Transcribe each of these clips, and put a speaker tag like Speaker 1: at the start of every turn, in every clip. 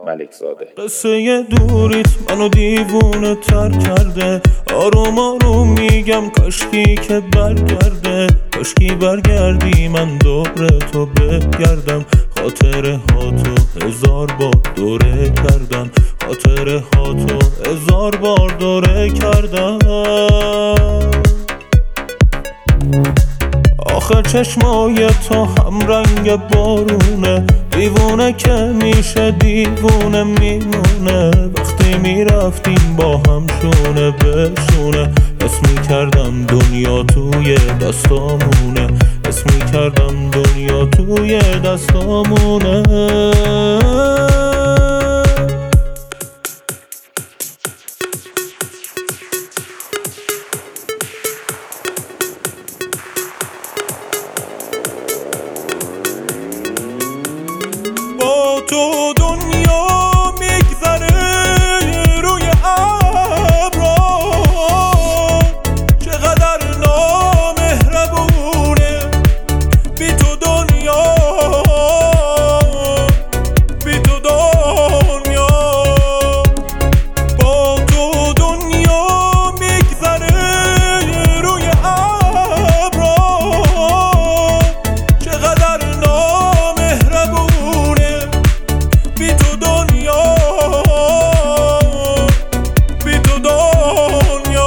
Speaker 1: ملکزاده.
Speaker 2: قصه دوریت منو دیوونه تر کرده، آروم آروم میگم کاشکی که برگرده، کاشکی برگردی من دور تو بگردم، خاطره ها تو 1000 بار دوره کردم، خاطره ها تو 1000 بار دوره کردم. آخه چشمای تو هم رنگ بارونه، دیوونه که میشه دیوونه میمونه، وقتی میرفتیم با هم شونه به شونه، حس میکردم دنیا توی دستامونه، حس میکردم دنیا توی دستامونه. با تو دنیا میگذره روی ابرا، چقدر نامهربونه، بی تو دنیا، بی تو دنیا. با تو دنیا میگذره روی ابرا، چقدر نامهربونه، بی تو دنیا، بی تو دنیا.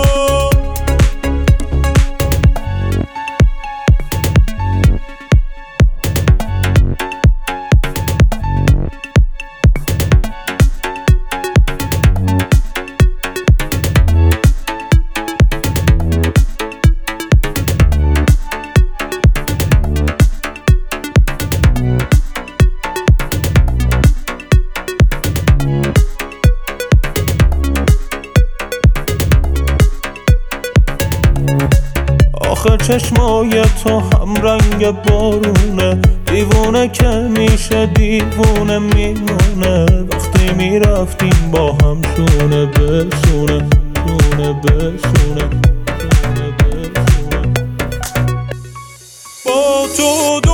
Speaker 2: آخه چشمای تو هم رنگ بارونه، دیوونه که میشه دیوونه میمونه، وقتی میرفتیم با هم شونه به شونه، شونه به شونه، شونه به شونه. با تو